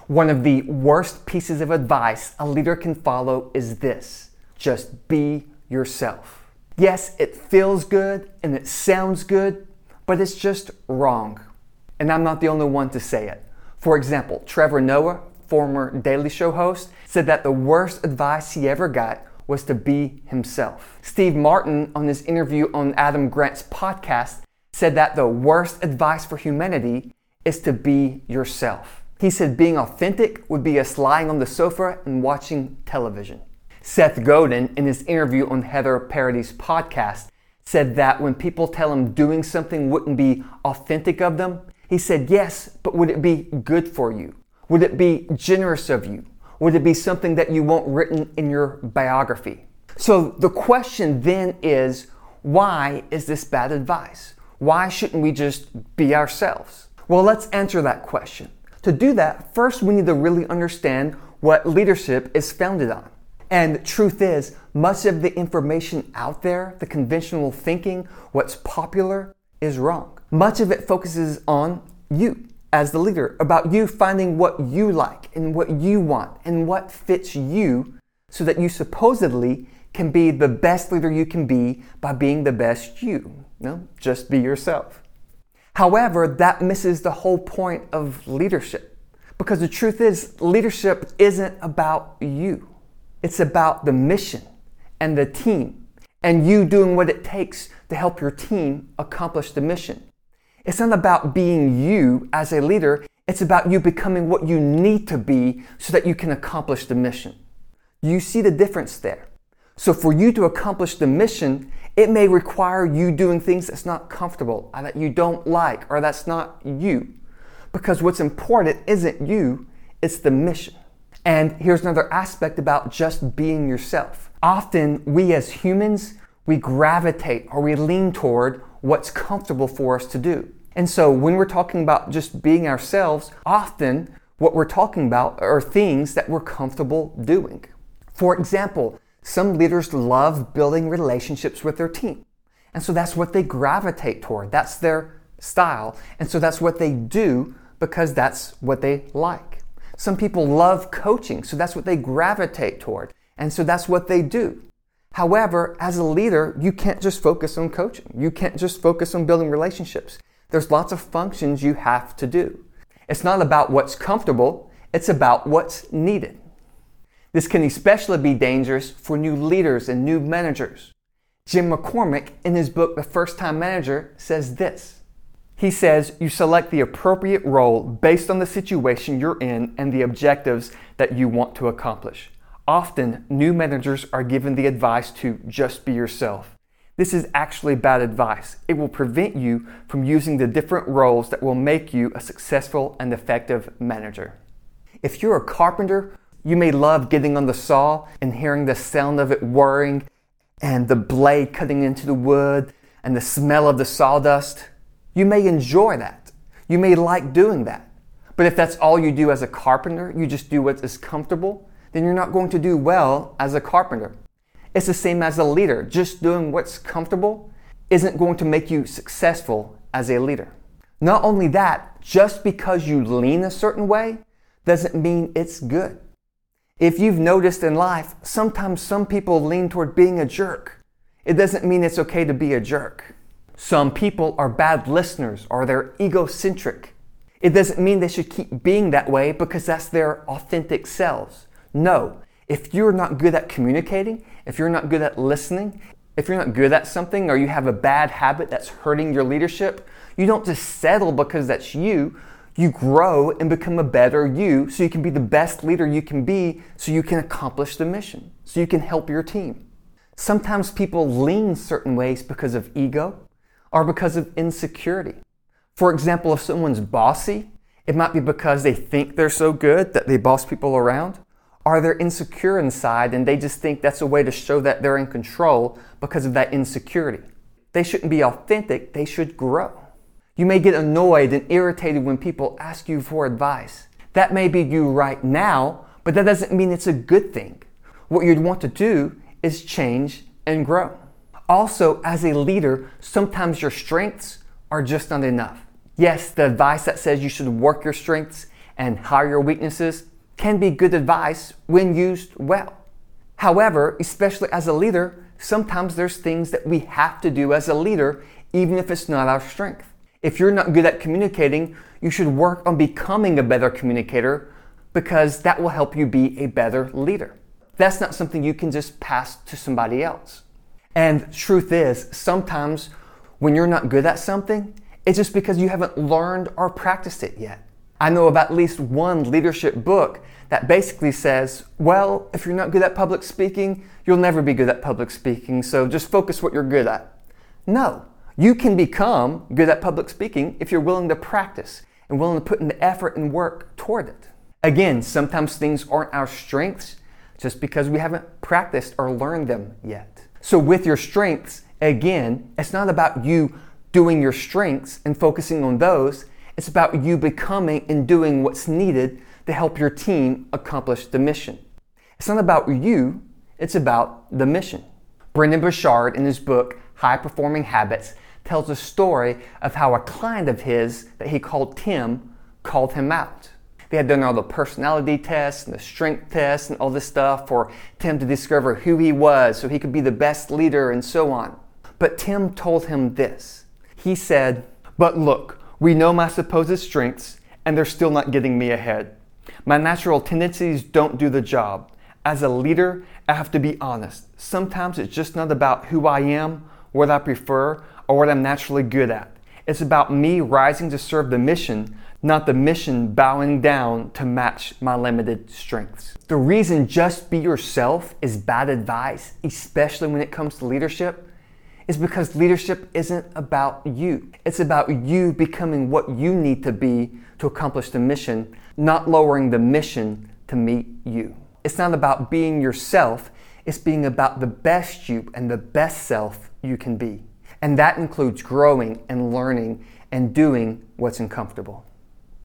One of the worst pieces of advice a leader can follow is this: just be yourself. Yes, it feels good and it sounds good, but it's just wrong. And I'm not the only one to say it. For example, Trevor Noah, former Daily Show host, said that the worst advice he ever got was to be himself. Steve Martin, on his interview on Adam Grant's podcast, said that the worst advice for humanity is to be yourself. He said being authentic would be us lying on the sofa and watching television. Seth Godin, in his interview on Heather Parody's podcast, said that when people tell him doing something wouldn't be authentic of them, he said, yes, but would it be good for you? Would it be generous of you? Would it be something that you want written in your biography? So the question then is, why is this bad advice? Why shouldn't we just be ourselves? Well, let's answer that question. To do that, first we need to really understand what leadership is founded on. And truth is, much of the information out there, the conventional thinking, what's popular, is wrong. Much of it focuses on you as the leader, about you finding what you like and what you want and what fits you so that you supposedly can be the best leader you can be by being the best you. Just be yourself. However, that misses the whole point of leadership, because the truth is, leadership isn't about you. It's about the mission and the team and you doing what it takes to help your team accomplish the mission. It's not about being you as a leader. It's about you becoming what you need to be so that you can accomplish the mission. You see the difference there? So for you to accomplish the mission, it may require you doing things that's not comfortable, or that you don't like, or that's not you. Because what's important isn't you, it's the mission. And here's another aspect about just being yourself. Often we as humans, we gravitate or we lean toward what's comfortable for us to do. And so when we're talking about just being ourselves, often what we're talking about are things that we're comfortable doing. For example, some leaders love building relationships with their team. And so that's what they gravitate toward. That's their style. And so that's what they do because that's what they like. Some people love coaching, so that's what they gravitate toward. And so that's what they do. However, as a leader, you can't just focus on coaching. You can't just focus on building relationships. There's lots of functions you have to do. It's not about what's comfortable, it's about what's needed. This can especially be dangerous for new leaders and new managers. Jim McCormick, in his book, The First Time Manager, says this. He says, you select the appropriate role based on the situation you're in and the objectives that you want to accomplish. Often, new managers are given the advice to just be yourself. This is actually bad advice. It will prevent you from using the different roles that will make you a successful and effective manager. If you're a carpenter, you may love getting on the saw and hearing the sound of it whirring and the blade cutting into the wood and the smell of the sawdust. You may enjoy that. You may like doing that. But if that's all you do as a carpenter, you just do what is comfortable, then you're not going to do well as a carpenter. It's the same as a leader. Just doing what's comfortable isn't going to make you successful as a leader. Not only that, just because you lean a certain way doesn't mean it's good. If you've noticed in life, sometimes some people lean toward being a jerk. It doesn't mean it's okay to be a jerk. Some people are bad listeners or they're egocentric. It doesn't mean they should keep being that way because that's their authentic selves. No, if you're not good at communicating, if you're not good at listening, if you're not good at something or you have a bad habit that's hurting your leadership, you don't just settle because that's you. You grow and become a better you so you can be the best leader you can be so you can accomplish the mission, so you can help your team. Sometimes people lean certain ways because of ego or because of insecurity. For example, if someone's bossy, it might be because they think they're so good that they boss people around, or they're insecure inside and they just think that's a way to show that they're in control because of that insecurity. They shouldn't be authentic, they should grow. You may get annoyed and irritated when people ask you for advice. That may be you right now, but that doesn't mean it's a good thing. What you'd want to do is change and grow. Also, as a leader, sometimes your strengths are just not enough. Yes, the advice that says you should work your strengths and hide your weaknesses can be good advice when used well. However, especially as a leader, sometimes there's things that we have to do as a leader, even if it's not our strength. If you're not good at communicating, you should work on becoming a better communicator because that will help you be a better leader. That's not something you can just pass to somebody else. And truth is, sometimes when you're not good at something, it's just because you haven't learned or practiced it yet. I know of at least one leadership book that basically says, well, if you're not good at public speaking, you'll never be good at public speaking, so just focus what you're good at. No, you can become good at public speaking if you're willing to practice and willing to put in the effort and work toward it. Again, sometimes things aren't our strengths just because we haven't practiced or learned them yet. So with your strengths, again, it's not about you doing your strengths and focusing on those. It's about you becoming and doing what's needed to help your team accomplish the mission. It's not about you, it's about the mission. Brendon Burchard, in his book, High Performing Habits, tells a story of how a client of his that he called Tim called him out. They had done all the personality tests and the strength tests and all this stuff for Tim to discover who he was so he could be the best leader and so on. But Tim told him this. He said, "But look, we know my supposed strengths and they're still not getting me ahead. My natural tendencies don't do the job. As a leader, I have to be honest. Sometimes it's just not about who I am, what I prefer, or what I'm naturally good at. It's about me rising to serve the mission, not the mission bowing down to match my limited strengths." The reason just be yourself is bad advice, especially when it comes to leadership, is because leadership isn't about you. It's about you becoming what you need to be to accomplish the mission, not lowering the mission to meet you. It's not about being yourself, it's being about the best you and the best self you can be. And that includes growing and learning and doing what's uncomfortable.